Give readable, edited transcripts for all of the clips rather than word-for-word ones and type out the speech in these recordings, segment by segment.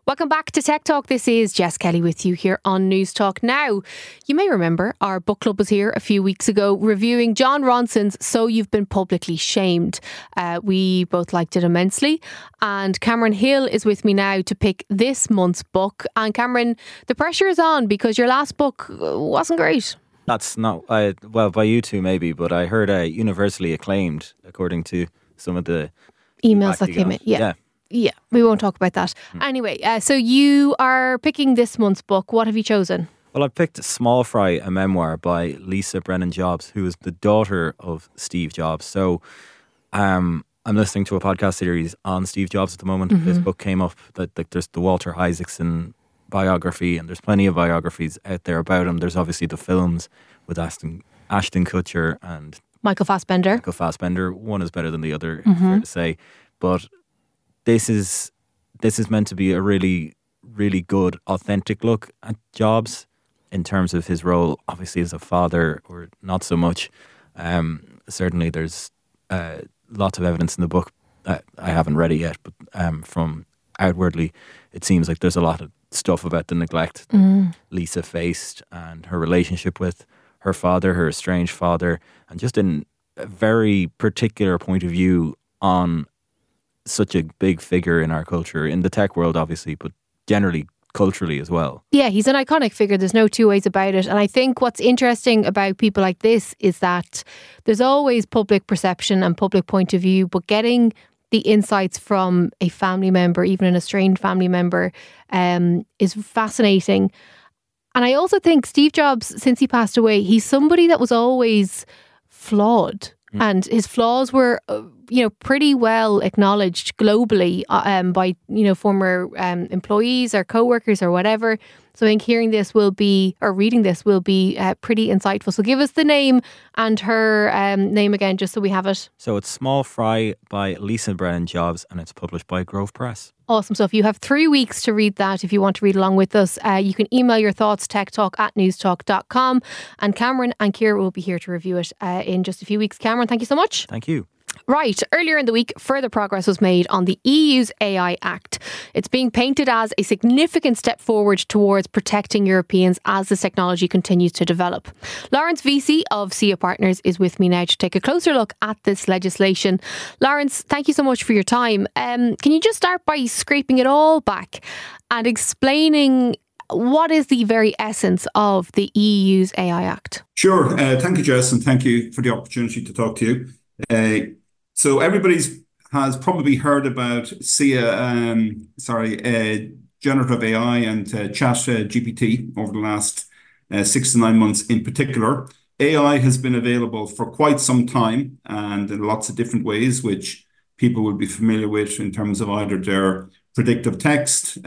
Welcome back to Tech Talk. This is Jess Kelly with you here on News Talk. Now, you may remember our book club was here a few weeks ago reviewing Jon Ronson's So You've Been Publicly Shamed. We both liked it immensely. And Cameron Hill is with me now to pick this month's book. And Cameron, the pressure is on because your last book wasn't great. That's not, well, by you two maybe, but I heard universally acclaimed according to some of the emails that came in. Yeah, we won't talk about that. Anyway, so you are picking this month's book. What have you chosen? Well, I picked Small Fry, a memoir by Lisa Brennan Jobs, who is the daughter of Steve Jobs. So I'm listening to a podcast series on Steve Jobs at the moment. Mm-hmm. This book came up, that there's the Walter Isaacson biography, and there's plenty of biographies out there about him. There's obviously the films with Ashton Kutcher and Michael Fassbender. One is better than the other, fair to say. But this is meant to be a really, really good, authentic look at Jobs in terms of his role, obviously as a father, or not so much. Certainly there's lots of evidence in the book. I haven't read it yet, but from outwardly, it seems like there's a lot of stuff about the neglect that Lisa faced and her relationship with her father, her estranged father, and just in a very particular point of view on such a big figure in our culture, in the tech world obviously, but generally culturally as well. Yeah, he's an iconic figure. There's no two ways about it. And I think what's interesting about people like this is that there's always public perception and public point of view, but getting the insights from a family member, even an estranged family member, is fascinating. And I also think Steve Jobs, since he passed away, he's somebody that was always flawed. And his flaws were, pretty well acknowledged globally by, former employees or co-workers or whatever. So I think reading this will be pretty insightful. So give us the name and her name again, just so we have it. So it's Small Fry by Lisa Brennan Jobs, and it's published by Grove Press. Awesome. So if you have 3 weeks to read that, if you want to read along with us, you can email your thoughts, techtalk@newstalk.com. And Cameron and Ciara will be here to review it in just a few weeks. Cameron, thank you so much. Thank you. Right, earlier in the week, further progress was made on the EU's AI Act. It's being painted as a significant step forward towards protecting Europeans as this technology continues to develop. Lawrence Vesey of SIA Partners is with me now to take a closer look at this legislation. Lawrence, thank you so much for your time. Can you just start by scraping it all back and explaining what is the very essence of the EU's AI Act? Sure. Thank you, Jess, and thank you for the opportunity to talk to you. So everybody has probably heard about generative AI and Chat GPT over the last 6 to 9 months in particular. AI has been available for quite some time and in lots of different ways, which people will be familiar with in terms of either their predictive text,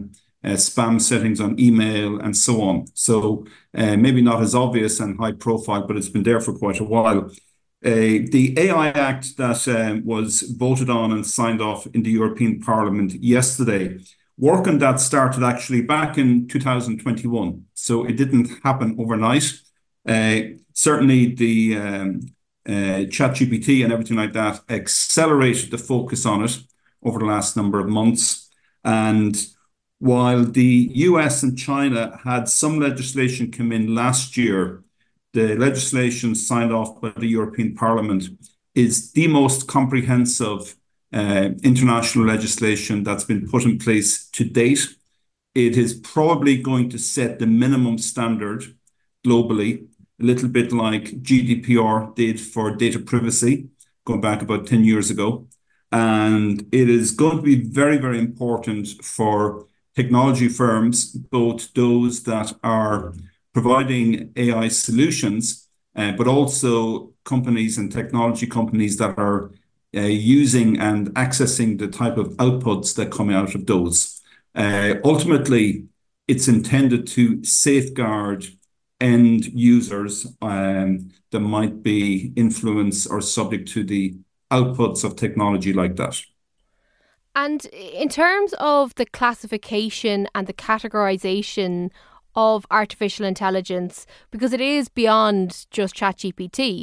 spam settings on email, and so on. So maybe not as obvious and high profile, but it's been there for quite a while. The AI Act that was voted on and signed off in the European Parliament yesterday, work on that started actually back in 2021. So it didn't happen overnight. Certainly the ChatGPT and everything like that accelerated the focus on it over the last number of months. And while the US and China had some legislation come in last year, the legislation signed off by the European Parliament is the most comprehensive international legislation that's been put in place to date. It is probably going to set the minimum standard globally, a little bit like GDPR did for data privacy, going back about 10 years ago. And it is going to be very, very important for technology firms, both those that are providing AI solutions, but also companies and technology companies that are using and accessing the type of outputs that come out of those. Ultimately, it's intended to safeguard end users that might be influenced or subject to the outputs of technology like that. And in terms of the classification and the categorization of artificial intelligence, because it is beyond just ChatGPT,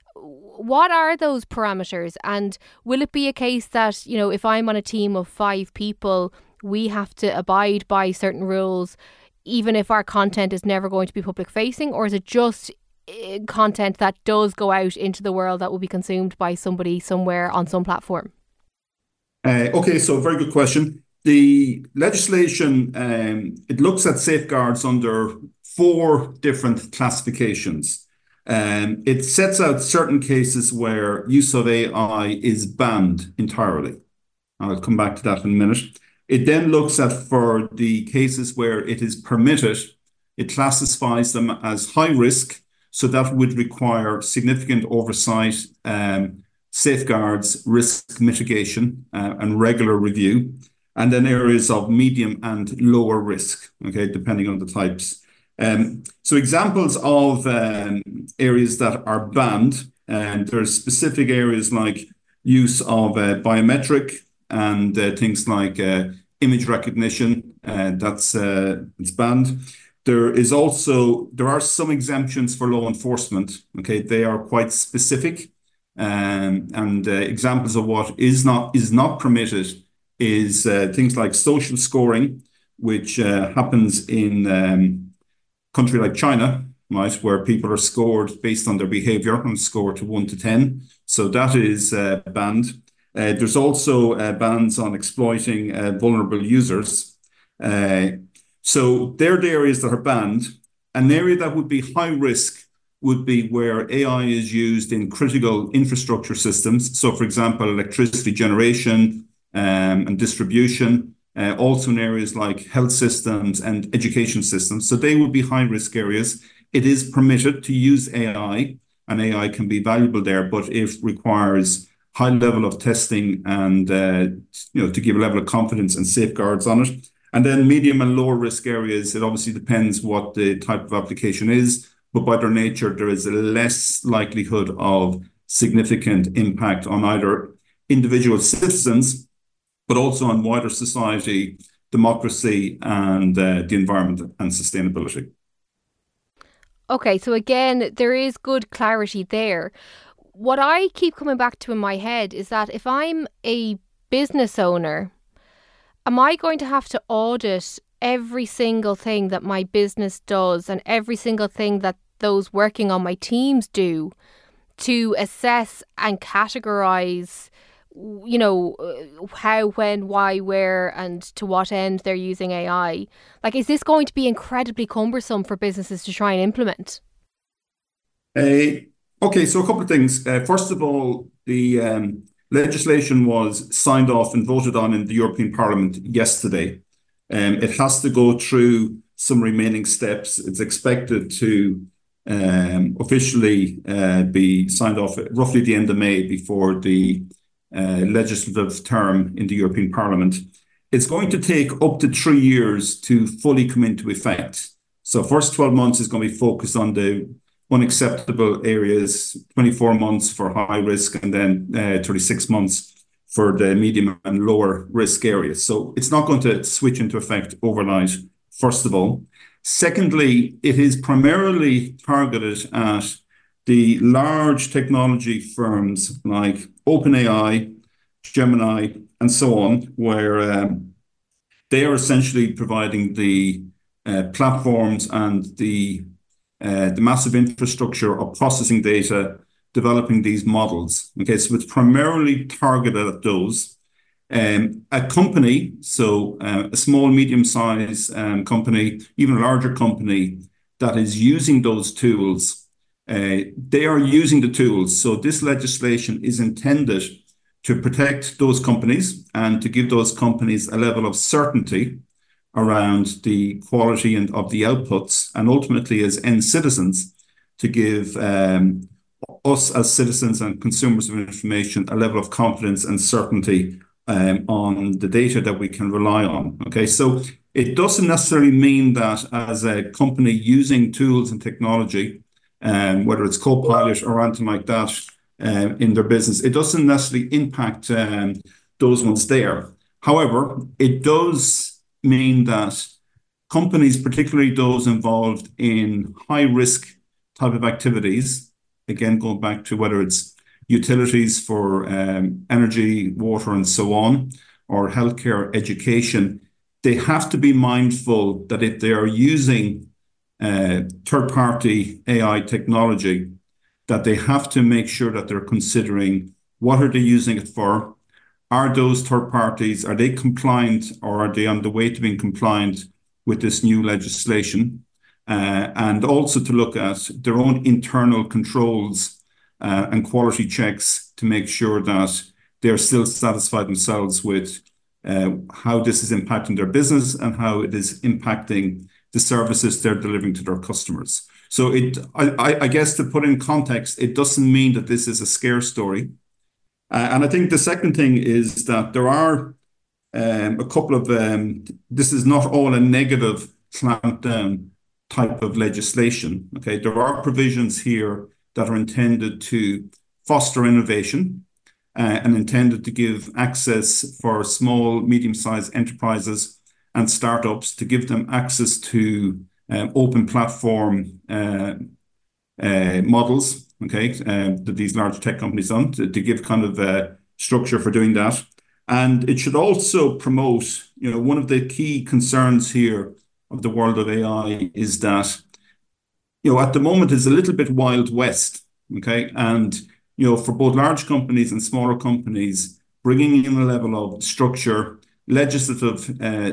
what are those parameters? And will it be a case that, you know, if I'm on a team of 5 people, we have to abide by certain rules, even if our content is never going to be public facing? Or is it just content that does go out into the world that will be consumed by somebody somewhere on some platform? Okay, so very good question. The legislation, it looks at safeguards under 4 different classifications. It sets out certain cases where use of AI is banned entirely. I'll come back to that in a minute. It then looks at, for the cases where it is permitted, it classifies them as high risk. So that would require significant oversight, safeguards, risk mitigation, and regular review. And then areas of medium and lower risk, okay, depending on the types. So examples of areas that are banned, and there's specific areas like use of biometric and things like image recognition, it's banned. There are some exemptions for law enforcement. Okay, they are quite specific, and examples of what is not permitted is things like social scoring, which happens in country like China, right, where people are scored based on their behavior and scored to 1 to 10. So that is banned. There's also bans on exploiting vulnerable users. So they're the areas that are banned. An area that would be high risk would be where AI is used in critical infrastructure systems. So, for example, electricity generation and distribution, also in areas like health systems and education systems. So they would be high risk areas. It is permitted to use AI, and AI can be valuable there, but it requires high level of testing and to give a level of confidence and safeguards on it. And then medium and lower risk areas, it obviously depends what the type of application is, but by their nature, there is a less likelihood of significant impact on either individual citizens, but also on wider society, democracy, and the environment and sustainability. Okay, so again, there is good clarity there. What I keep coming back to in my head is that if I'm a business owner, am I going to have to audit every single thing that my business does and every single thing that those working on my teams do to assess and categorize, how, when, why, where, and to what end they're using AI? Like, is this going to be incredibly cumbersome for businesses to try and implement? Okay, so a couple of things. First of all, the legislation was signed off and voted on in the European Parliament yesterday. It has to go through some remaining steps. It's expected to officially be signed off at roughly the end of May before the legislative term in the European Parliament. It's going to take up to 3 years to fully come into effect. So first 12 months is going to be focused on the unacceptable areas, 24 months for high risk, and then 36 months for the medium and lower risk areas. So it's not going to switch into effect overnight, first of all. Secondly, it is primarily targeted at the large technology firms like OpenAI, Gemini, and so on, where they are essentially providing the platforms and the massive infrastructure of processing data, developing these models. Okay, so it's primarily targeted at those. A company, so a small, medium-sized company, even a larger company that is using those tools, they are using the tools. So this legislation is intended to protect those companies and to give those companies a level of certainty around the quality and of the outputs, and ultimately as end citizens to give us as citizens and consumers of information a level of confidence and certainty on the data that we can rely on. Okay, so it doesn't necessarily mean that as a company using tools and technology, whether it's Copilot or anything like that in their business, it doesn't necessarily impact those ones there. However, it does mean that companies, particularly those involved in high risk type of activities, again, going back to whether it's utilities for energy, water, and so on, or healthcare, education, they have to be mindful that if they are using third-party AI technology, that they have to make sure that they're considering what are they using it for? Are those third parties, are they compliant, or are they on the way to being compliant with this new legislation? And also to look at their own internal controls and quality checks to make sure that they're still satisfied themselves with how this is impacting their business and how it is impacting the services they're delivering to their customers. So I guess to put in context, it doesn't mean that this is a scare story. And I think the second thing is that there are a couple of, this is not all a negative clampdown type of legislation. Okay, there are provisions here that are intended to foster innovation and intended to give access for small, medium-sized enterprises and startups to give them access to open platform models, okay, that these large tech companies on to give kind of structure for doing that. And it should also promote, one of the key concerns here of the world of AI is that, at the moment it's a little bit Wild West, okay? And, for both large companies and smaller companies, bringing in a level of structure, legislative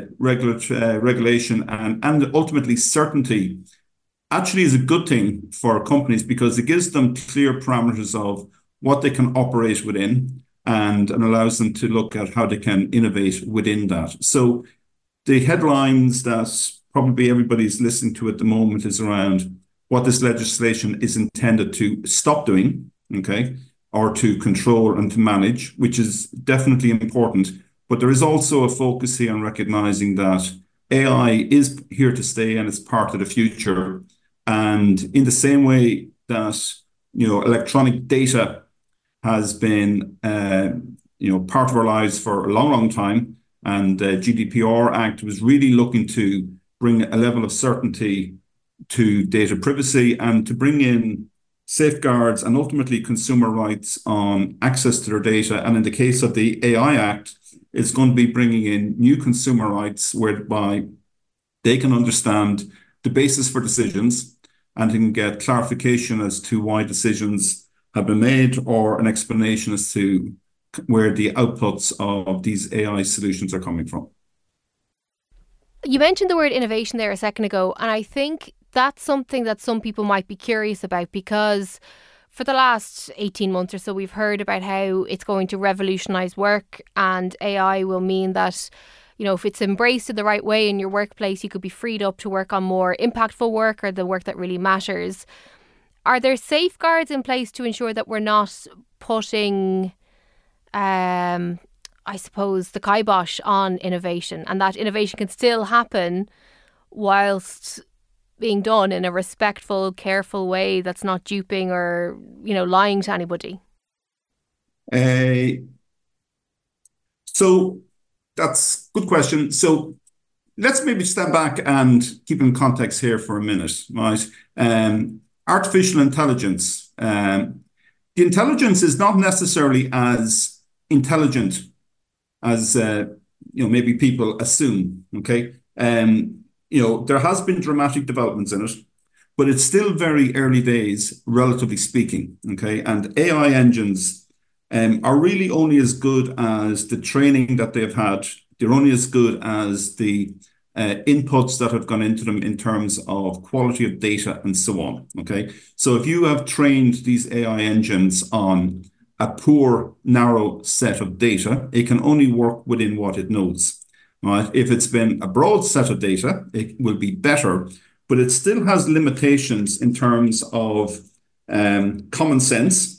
regulation, and ultimately certainty actually is a good thing for companies because it gives them clear parameters of what they can operate within and allows them to look at how they can innovate within that. So the headlines that probably everybody's listening to at the moment is around what this legislation is intended to stop doing, okay, or to control and to manage, which is definitely important. But there is also a focus here on recognizing that AI is here to stay and it's part of the future. And in the same way that, electronic data has been, part of our lives for a long, long time, and the GDPR Act was really looking to bring a level of certainty to data privacy and to bring in safeguards and ultimately consumer rights on access to their data. And in the case of the AI Act, it's going to be bringing in new consumer rights whereby they can understand the basis for decisions and can get clarification as to why decisions have been made or an explanation as to where the outputs of these AI solutions are coming from. You mentioned the word innovation there a second ago, and I think that's something that some people might be curious about because for the last 18 months or so, we've heard about how it's going to revolutionize work and AI will mean that, if it's embraced in the right way in your workplace, you could be freed up to work on more impactful work or the work that really matters. Are there safeguards in place to ensure that we're not putting, I suppose, the kibosh on innovation and that innovation can still happen whilst being done in a respectful, careful way that's not duping or, lying to anybody? So that's a good question. So let's maybe step back and keep in context here for a minute, right? Artificial intelligence. The intelligence is not necessarily as intelligent as maybe people assume. Okay, there has been dramatic developments in it, but it's still very early days, relatively speaking. Okay, and AI engines are really only as good as the training that they've had. They're only as good as the inputs that have gone into them in terms of quality of data and so on. Okay, so if you have trained these AI engines on a poor, narrow set of data, it can only work within what it knows. Right? If it's been a broad set of data, it will be better, but it still has limitations in terms of common sense.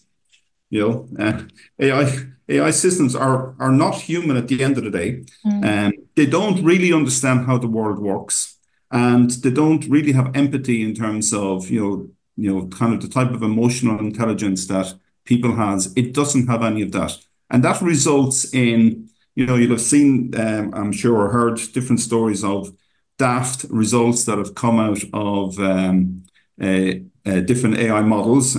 AI systems are not human at the end of the day. They don't really understand how the world works, and they don't really have empathy in terms of kind of the type of emotional intelligence that people has. It doesn't have any of that, and that results in you'll have seen, I'm sure, or heard different stories of daft results that have come out of different AI models.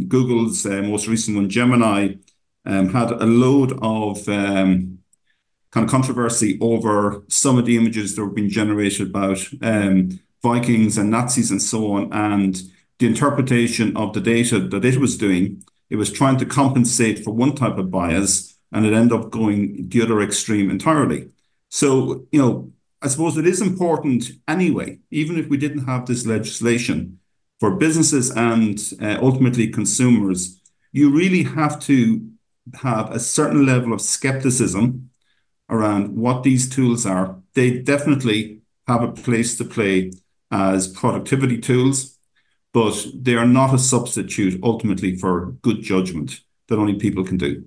Google's most recent one, Gemini, had a load of kind of controversy over some of the images that were being generated about Vikings and Nazis and so on, and the interpretation of the data that it was doing. It was trying to compensate for one type of bias, and it ended up going the other extreme entirely. So, I suppose it is important anyway, even if we didn't have this legislation, for businesses and ultimately consumers, you really have to have a certain level of skepticism around what these tools are. They definitely have a place to play as productivity tools, but they are not a substitute ultimately for good judgment that only people can do.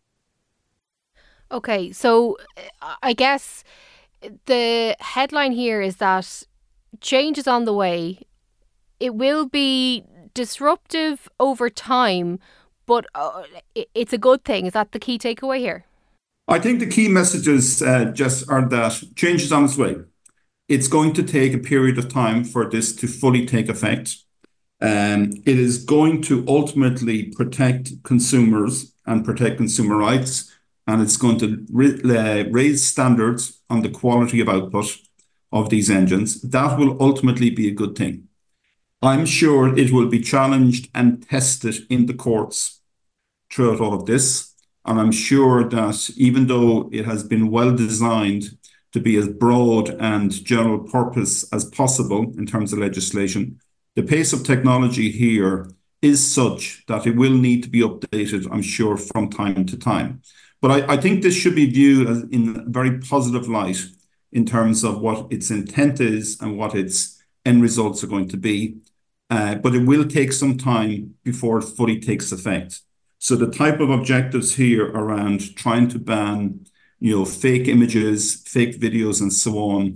Okay, so I guess the headline here is that change is on the way. It will be disruptive over time, but it's a good thing. Is that the key takeaway here? I think the key messages just are that change is on its way. It's going to take a period of time for this to fully take effect. It is going to ultimately protect consumers and protect consumer rights, and it's going to raise standards on the quality of output of these engines. That will ultimately be a good thing. I'm sure it will be challenged and tested in the courts throughout all of this. And I'm sure that even though it has been well designed to be as broad and general purpose as possible in terms of legislation, the pace of technology here is such that it will need to be updated, I'm sure, from time to time. But I think this should be viewed as in a very positive light in terms of what its intent is and what its end results are going to be. But it will take some time before it fully takes effect. So the type of objectives here around trying to ban, fake images, fake videos, and so on,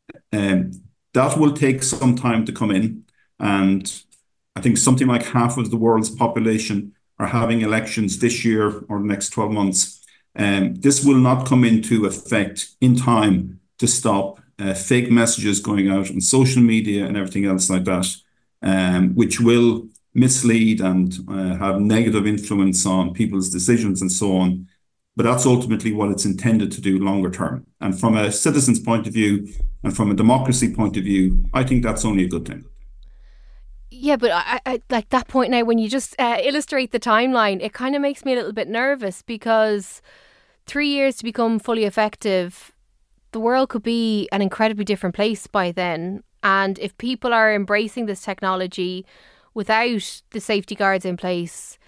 that will take some time to come in. And I think something like half of the world's population are having elections this year or the next 12 months. This will not come into effect in time to stop fake messages going out on social media and everything else like that, which will mislead and have negative influence on people's decisions and so on. But that's ultimately what it's intended to do longer term. And from a citizen's point of view and from a democracy point of view, I think that's only a good thing. Yeah, but I like that point now when you just illustrate the timeline, it kind of makes me a little bit nervous because 3 years to become fully effective, the world could be an incredibly different place by then. And if people are embracing this technology without the safety guards in place,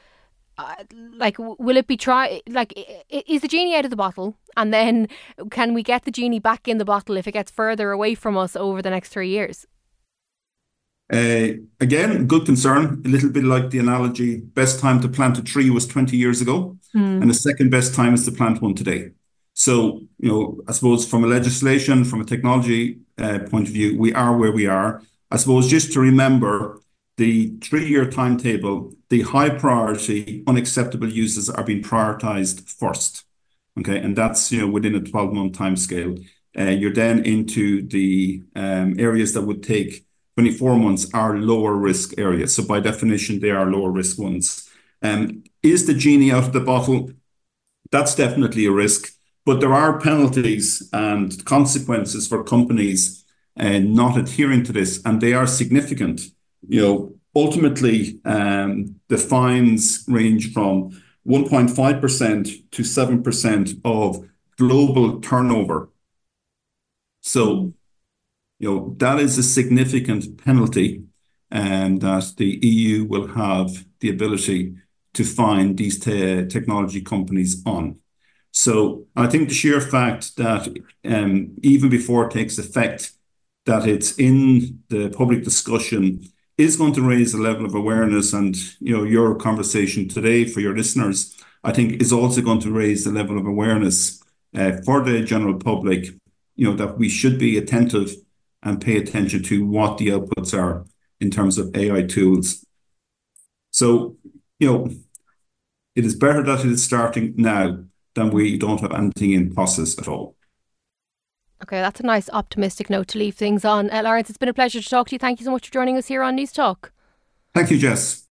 will it be is the genie out of the bottle? And then can we get the genie back in the bottle if it gets further away from us over the next 3 years? Again, good concern. A little bit like the analogy, best time to plant a tree was 20 years ago, and the second best time is to plant one today. So, I suppose from a legislation, from a technology point of view, we are where we are. I suppose just to remember the 3-year timetable, the high priority, unacceptable uses are being prioritized first. Okay, and that's within a 12-month time scale. You're then into the areas that would take 24 months are lower risk areas. So by definition, they are lower risk ones. Is the genie out of the bottle? That's definitely a risk. But there are penalties and consequences for companies not adhering to this, and they are significant. Ultimately, the fines range from 1.5% to 7% of global turnover. So, that is a significant penalty, and that the EU will have the ability to fine these technology companies on. So I think the sheer fact that even before it takes effect, that it's in the public discussion is going to raise a level of awareness. And, your conversation today for your listeners, I think is also going to raise the level of awareness for the general public, that we should be attentive and pay attention to what the outputs are in terms of AI tools. So, it is better that it is starting now than we don't have anything in process at all. Okay, that's a nice optimistic note to leave things on. Lawrence, it's been a pleasure to talk to you. Thank you so much for joining us here on News Talk. Thank you, Jess.